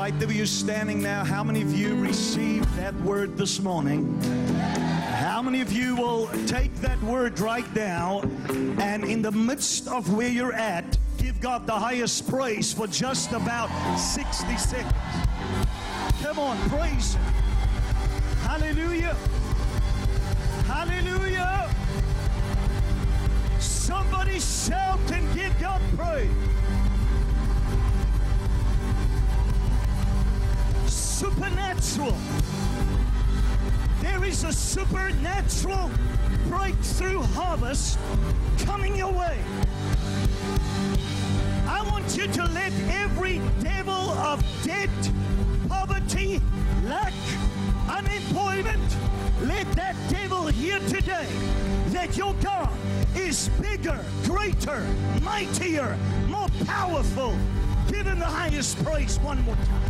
right there, you're standing now. How many of you received that word this morning? How many of you will take that word right now and in the midst of where you're at, give God the highest praise for just about 60 seconds? Come on, praise Him. Hallelujah. Hallelujah. Somebody shout and give God praise. Supernatural. There is a supernatural breakthrough harvest coming your way. I want you to let every devil of debt, poverty, lack, unemployment, let that devil hear today that your God is bigger, greater, mightier, more powerful. Give Him the highest praise one more time.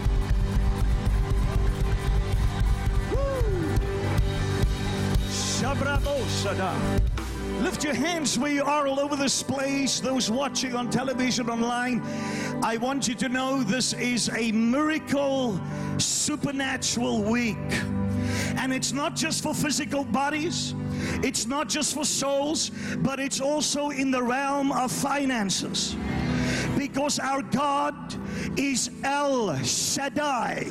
Lift your hands where you are all over this place. Those watching on television, online, I want you to know this is a miracle, supernatural week. And it's not just for physical bodies, it's not just for souls, but it's also in the realm of finances. Because our God is El Shaddai,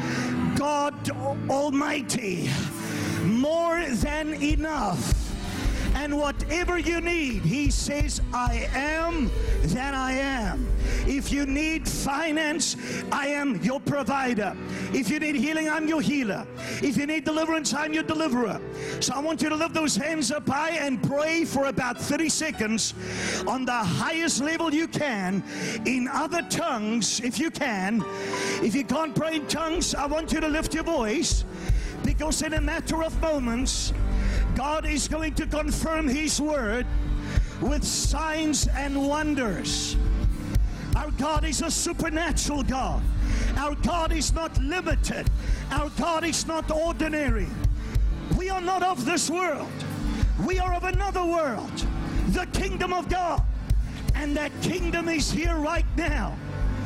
God Almighty, more than enough. And whatever you need, He says, I am that I am. If you need finance, I am your provider. If you need healing, I'm your healer. If you need deliverance, I'm your deliverer. So I want you to lift those hands up high and pray for about 30 seconds on the highest level you can, in other tongues, if you can. If you can't pray in tongues, I want you to lift your voice, because in a matter of moments, God is going to confirm His word with signs and wonders. Our God is a supernatural God. Our God is not limited. Our God is not ordinary. We are not of this world. We are of another world, the kingdom of God. And that kingdom is here right now.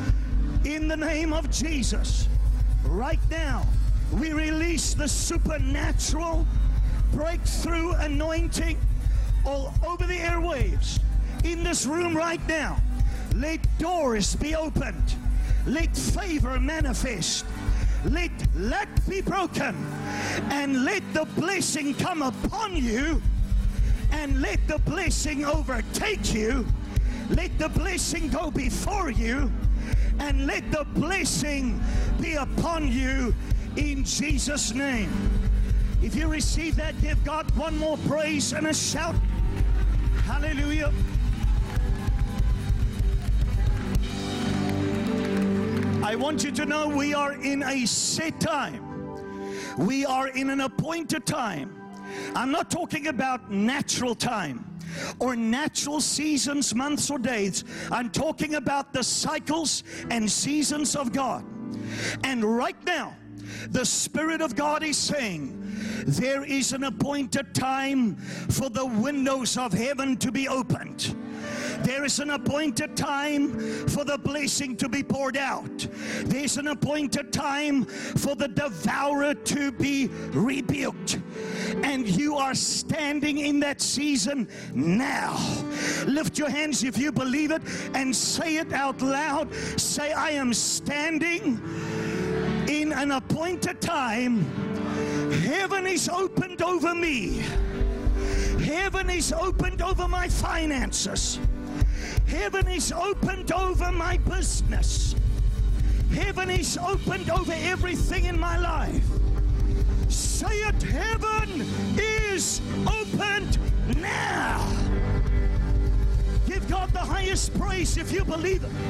In the name of Jesus, right now, we release the supernatural breakthrough anointing all over the airwaves. In this room right now, let doors be opened. Let favor manifest. Let lack be broken. And let the blessing come upon you. And let the blessing overtake you. Let the blessing go before you. And let the blessing be upon you in Jesus' name. If you receive that, give God one more praise and a shout. Hallelujah. I want you to know we are in a set time. We are in an appointed time. I'm not talking about natural time or natural seasons, months, or days. I'm talking about the cycles and seasons of God. And right now, the Spirit of God is saying, there is an appointed time for the windows of heaven to be opened. There is an appointed time for the blessing to be poured out. There's an appointed time for the devourer to be rebuked. And you are standing in that season now. Lift your hands if you believe it and say it out loud. Say, I am standing in an appointed time. Heaven is opened over me. Heaven is opened over my finances. Heaven is opened over my business. Heaven is opened over everything in my life. Say it, heaven is opened now. Give God the highest praise if you believe it.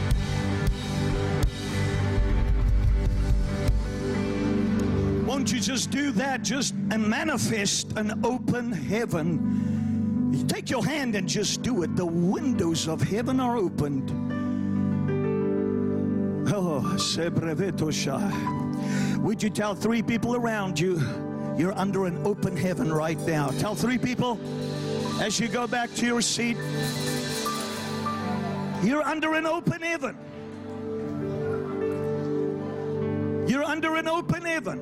Won't you just do that? Just manifest an open heaven. You take your hand and just do it. The windows of heaven are opened. Oh, would you tell 3 people around you, you're under an open heaven right now? Tell 3 people as you go back to your seat, you're under an open heaven. You're under an open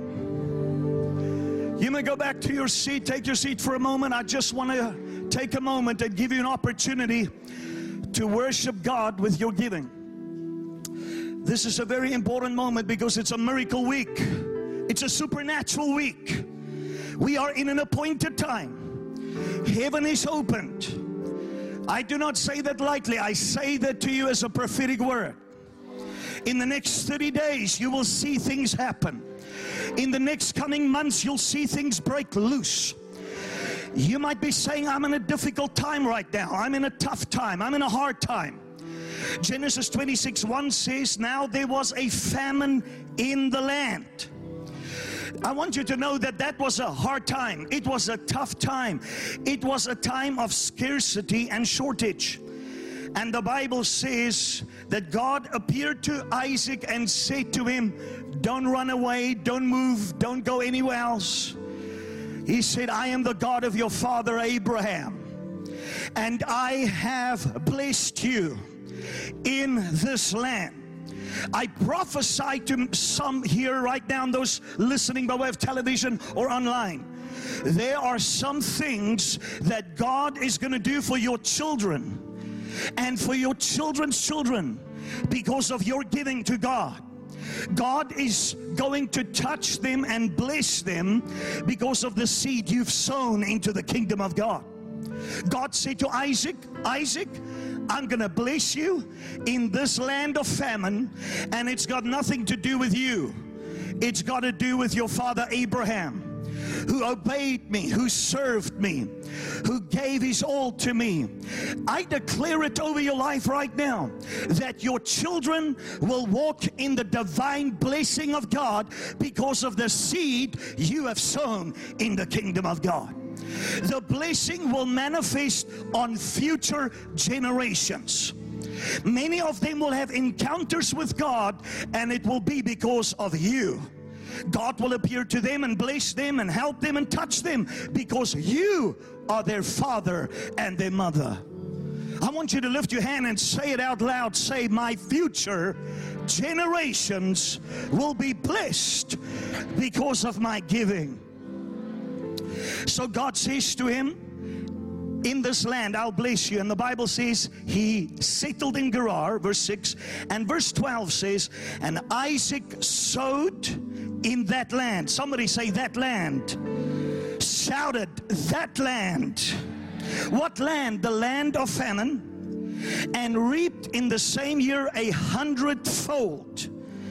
heaven. You may go back to your seat. Take your seat for a moment. I just want to take a moment and give you an opportunity to worship God with your giving. This is a very important moment because it's a miracle week. It's a supernatural week. We are in an appointed time. Heaven is opened. I do not say that lightly. I say that to you as a prophetic word. In the next 30 days, you will see things happen. In the next coming months, you'll see things break loose. You might be saying, I'm in a difficult time right now. I'm in a tough time. I'm in a hard time. Genesis 26:1 says, now there was a famine in the land. I want you to know that that was a hard time. It was a tough time. It was a time of scarcity and shortage. And the Bible says that God appeared to Isaac and said to him, don't run away, don't move, don't go anywhere else. He said, I am the God of your father Abraham, and I have blessed you in this land. I prophesy to some here right now, those listening by way of television or online. There are some things that God is going to do for your children and for your children's children because of your giving to God. God is going to touch them and bless them because of the seed you've sown into the kingdom of God. God said to Isaac, Isaac, I'm going to bless you in this land of famine, and it's got nothing to do with you. It's got to do with your father Abraham, who obeyed me, who served me, who gave his all to me. I declare it over your life right now that your children will walk in the divine blessing of God because of the seed you have sown in the kingdom of God. The blessing will manifest on future generations. Many of them will have encounters with God, and it will be because of you. God will appear to them and bless them and help them and touch them because you are their father and their mother. I want you to lift your hand and say it out loud. Say, my future generations will be blessed because of my giving. So God says to him, in this land I'll bless you. And the Bible says he settled in Gerar, verse 6. And verse 12 says, and Isaac sowed in that land. Somebody say that land. Shouted, that land. What land? The land of famine. And reaped in the same year 100-fold.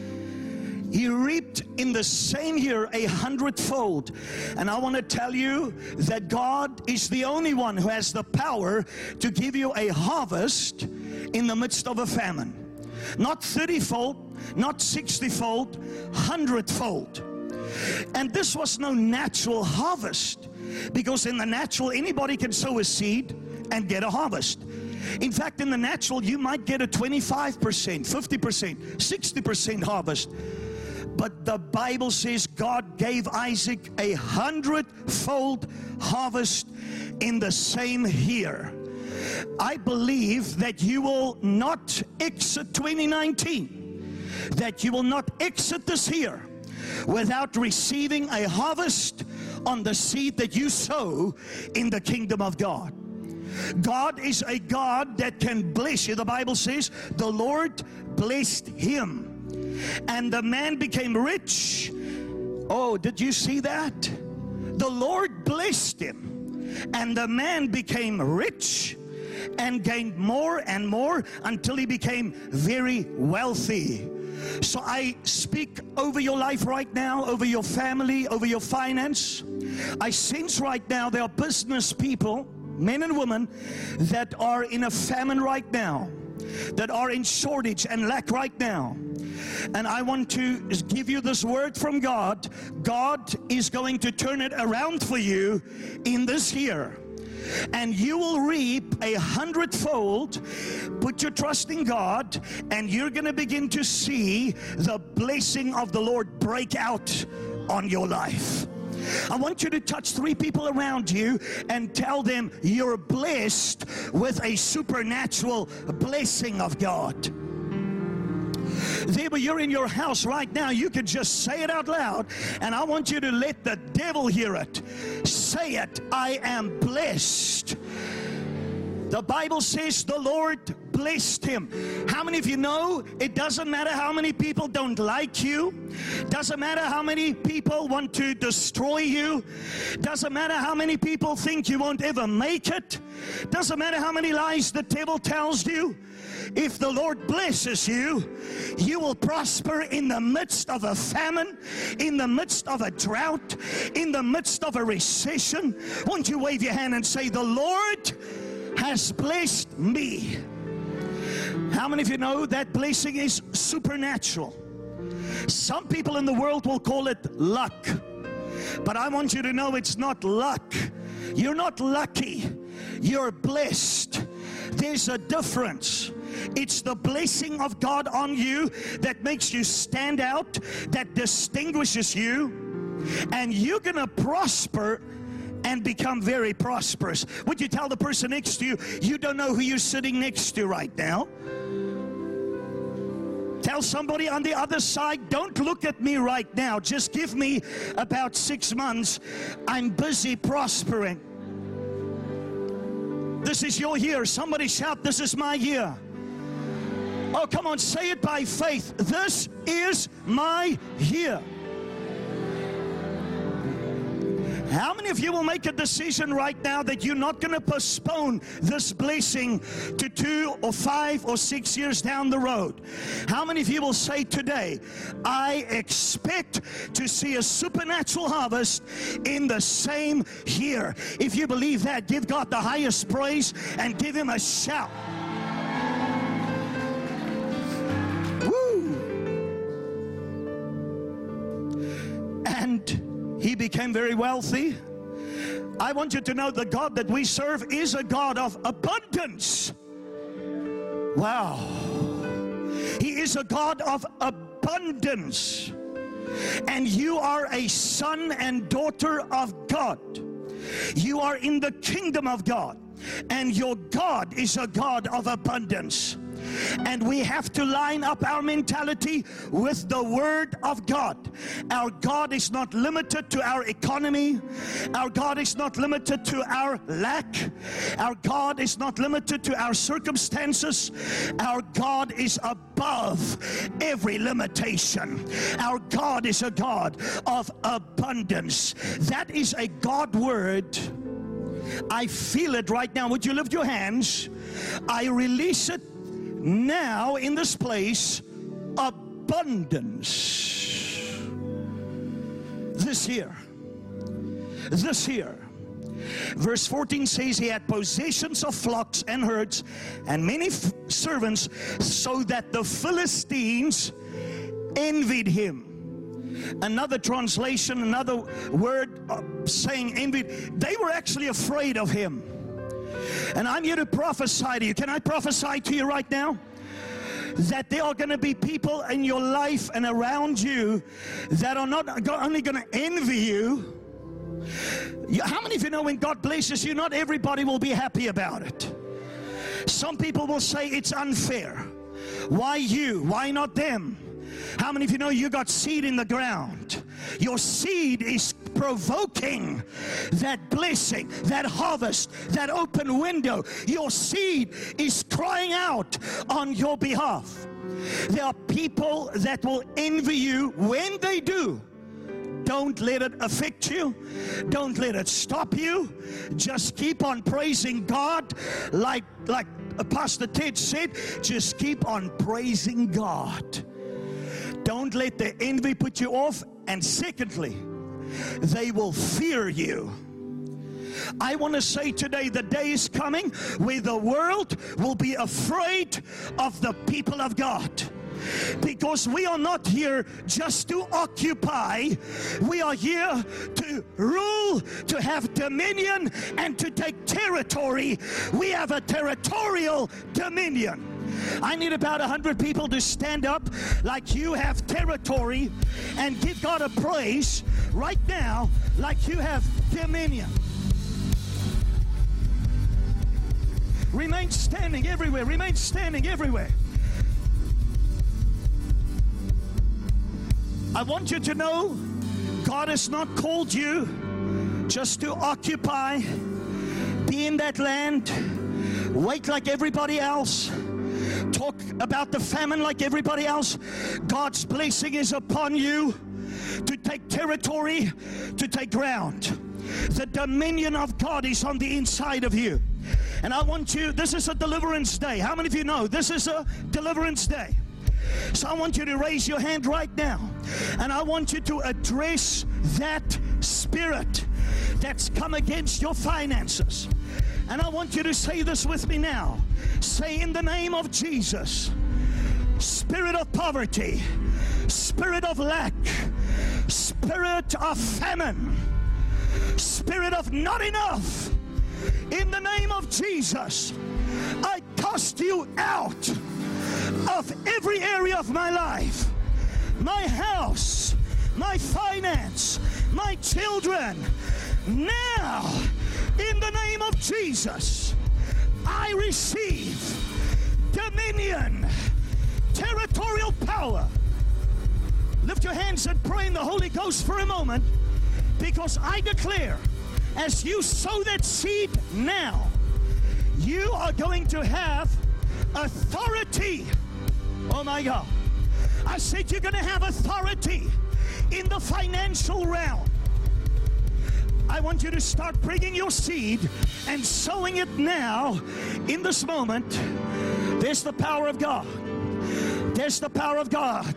He reaped in the same year 100-fold. And I want to tell you that God is the only one who has the power to give you a harvest in the midst of a famine. Not 30-fold, not 60-fold, 100-fold. And this was no natural harvest, because in the natural anybody can sow a seed and get a harvest. In fact, in the natural you might get a 25%, 50%, 60% harvest. But the Bible says God gave Isaac 100-fold harvest in the same year. I believe that you will not exit 2019, that you will not exit this year without receiving a harvest on the seed that you sow in the kingdom of God. God is a God that can bless you. The Bible says the Lord blessed him, and the man became rich. Oh, did you see that? The Lord blessed him, and the man became rich and gained more and more until he became very wealthy. So I speak over your life right now, over your family, over your finance. I sense right now there are business people, men and women, that are in a famine right now, that are in shortage and lack right now. And I want to give you this word from God. God is going to turn it around for you in this year, and you will reap 100-fold. Put your trust in God, and you're going to begin to see the blessing of the Lord break out on your life. I want you to touch 3 people around you and tell them you're blessed with a supernatural blessing of God. There, you're in your house right now. You could just say it out loud, and I want you to let the devil hear it. Say it. I am blessed. The Bible says the Lord blessed him. How many of you know it doesn't matter how many people don't like you? Doesn't matter how many people want to destroy you? Doesn't matter how many people think you won't ever make it? Doesn't matter how many lies the devil tells you? If the Lord blesses you, you will prosper in the midst of a famine, in the midst of a drought, in the midst of a recession. Won't you wave your hand and say, the Lord has blessed me. How many of you know that blessing is supernatural? Some people in the world will call it luck, but I want you to know it's not luck. You're not lucky. You're blessed. There's a difference. It's the blessing of God on you that makes you stand out, that distinguishes you, and you're going to prosper and become very prosperous. Would you tell the person next to you, you don't know who you're sitting next to right now? Tell somebody on the other side, don't look at me right now. Just give me about 6 months. I'm busy prospering. This is your year. Somebody shout, this is my year. Oh, come on, say it by faith. This is my year. How many of you will make a decision right now that you're not going to postpone this blessing to 2 or 5 or 6 years down the road? How many of you will say today, I expect to see a supernatural harvest in the same year? If you believe that, give God the highest praise and give him a shout. Woo! And he became very wealthy. I want you to know the God that we serve is a God of abundance. Wow. He is a God of abundance. And you are a son and daughter of God. You are in the kingdom of God. And your God is a God of abundance. And we have to line up our mentality with the Word of God. Our God is not limited to our economy. Our God is not limited to our lack. Our God is not limited to our circumstances. Our God is above every limitation. Our God is a God of abundance. That is a God word. I feel it right now. Would you lift your hands? I release it now in this place. Abundance. This year. Verse 14 says he had possessions of flocks and herds and many servants, so that the Philistines envied him. Another translation, another word saying envied. They were actually afraid of him. And I'm here to prophesy to you. Can I prophesy to you right now? That there are going to be people in your life and around you that are not only going to envy you. How many of you know when God blesses you, not everybody will be happy about it? Some people will say it's unfair. Why you? Why not them? How many of you know you got seed in the ground? Your seed is provoking that blessing, that harvest, that open window. Your seed is crying out on your behalf. There are people that will envy you. When they do, don't let it affect you. Don't let it stop you. Just keep on praising God. Like Pastor Ted said, just keep on praising God. Don't let the envy put you off. And secondly, they will fear you. I want to say today, the day is coming where the world will be afraid of the people of God. Because we are not here just to occupy. We are here to rule, to have dominion, and to take territory. We have a territorial dominion. I need about 100 people to stand up like you have territory and give God a praise right now like you have dominion. Remain standing everywhere. Remain standing everywhere. I want you to know God has not called you just to occupy, be in that land, wait like everybody else, talk about the famine like everybody else. God's blessing is upon you to take territory, to take ground. The dominion of God is on the inside of you. And I want you, this is a deliverance day. How many of you know this is a deliverance day? So I want you to raise your hand right now, and I want you to address that spirit that's come against your finances. And I want you to say this with me now. Say, in the name of Jesus, spirit of poverty, spirit of lack, spirit of famine, spirit of not enough, in the name of Jesus, I cast you out of every area of my life, my house, my finance, my children. Now, in the name of Jesus, I receive dominion, territorial power. Lift your hands and pray in the Holy Ghost for a moment, because I declare, as you sow that seed now, you are going to have authority. Oh my God. I said you're going to have authority in the financial realm. I want you to start bringing your seed and sowing it now in this moment. There's the power of God. There's the power of God.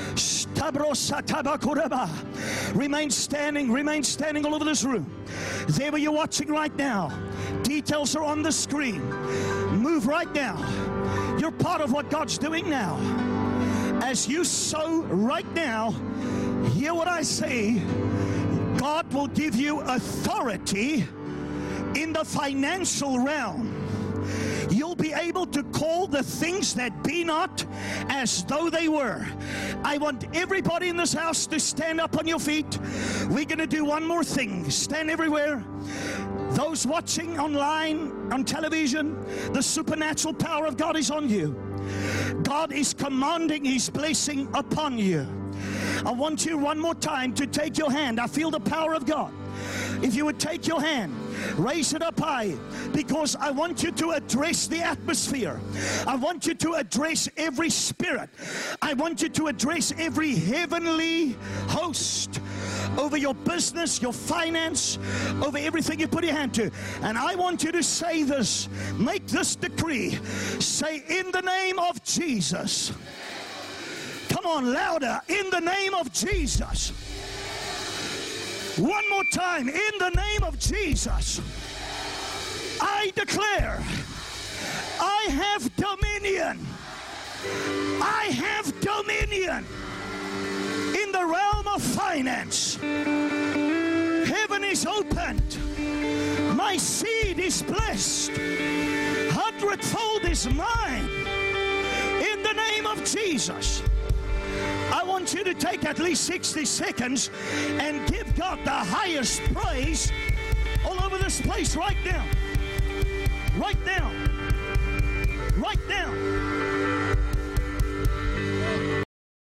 Remain standing all over this room. There where you're watching right now. Details are on the screen. Move right now. You're part of what God's doing now. As you sow right now, hear what I say. God will give you authority in the financial realm. You'll be able to call the things that be not as though they were. I want everybody in this house to stand up on your feet. We're going to do one more thing. Stand everywhere. Those watching online, on television, the supernatural power of God is on you. God is commanding His blessing upon you. I want you one more time to take your hand. I feel the power of God. If you would take your hand, raise it up high, because I want you to address the atmosphere. I want you to address every spirit. I want you to address every heavenly host over your business, your finance, over everything you put your hand to. And I want you to say this, make this decree. Say, in the name of Jesus. Come on, louder. In the name of Jesus. One more time. In the name of Jesus, I declare I have dominion. I have dominion in the realm of finance. Heaven is opened. My seed is blessed. 100-fold is mine. In the name of Jesus. I want you to take at least 60 seconds and give God the highest praise all over this place right now. Right now. Right now.